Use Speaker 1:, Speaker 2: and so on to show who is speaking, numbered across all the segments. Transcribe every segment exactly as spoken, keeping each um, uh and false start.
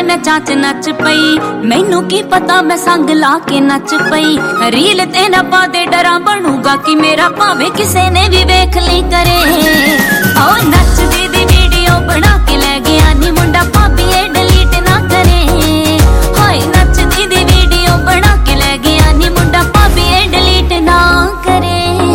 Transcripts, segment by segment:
Speaker 1: मैं चाच नच पई, मैनू की पता मैं संग ला के नच पई। रील ते ना पा दे डरा बनूगा कि मेरा भावे किसे ने भी वेख ली करे। ओ नचदी दी वीडियो बना के ले गया नी मुंडा भाभी ए डिलीट ना करे। हाय नचदी दी वीडियो बना के ले गया नी मुंडा भाभी ए डिलीट ना करे।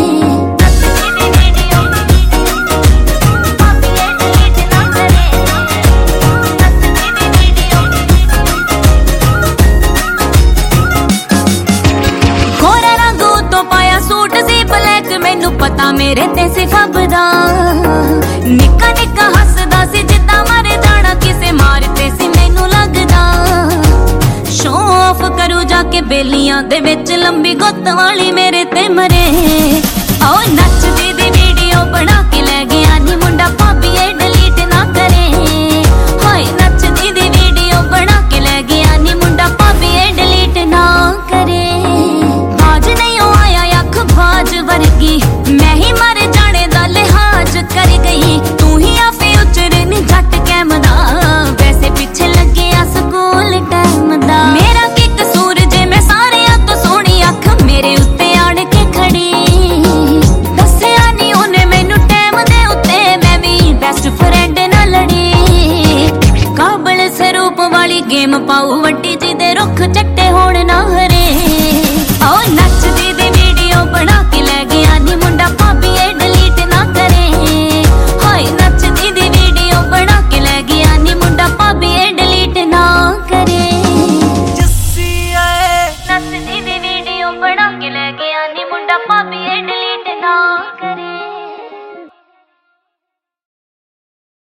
Speaker 1: मैनू पता मेरे ते सी फबदा, निक्का निक्का हसदा सी जिद्दां मरे जाना किसे मारते सी मैनू लगदा। शो ऑफ करू जाके बेलियां दे विच लंबी गुत्त वाली मेरे ते मरे। ओ नचदी दी वीडियो बना के ले गया नी मुंडा भाभी ए डिलीट ना करे। हाय नचदी दी वीडियो बना के ले गया नी मुंडा भाभी ए डिलीट ना करे। बाज नहीं आया अख बाज वर्गी, मैं ही मर जाने दा लिहाज कर गई। तू ही आपे उचरे नी जट कैमदा, वैसे पीछे लगे आ स्कूल टाइम दा। मेरा की कसूर जे मैं सारे तो सोहनी अख मेरे उत्ते आण के खड़ी। दस्सिया नी ओने मैनू टाइम दे उत्ते मैं भी बेस्ट फ्रेंड ना लड़ी। काबल स्वरूप वाली गेम पाऊ वड्डी जी दे रुख चट्टे होण ना हरे। ओ नचदी दी वीडियो बना के ले गया नी मुंडा भाभी ए डिलीट ना करे। हाय नचदी दी वीडियो बना के ले गया नी मुंडा भाभी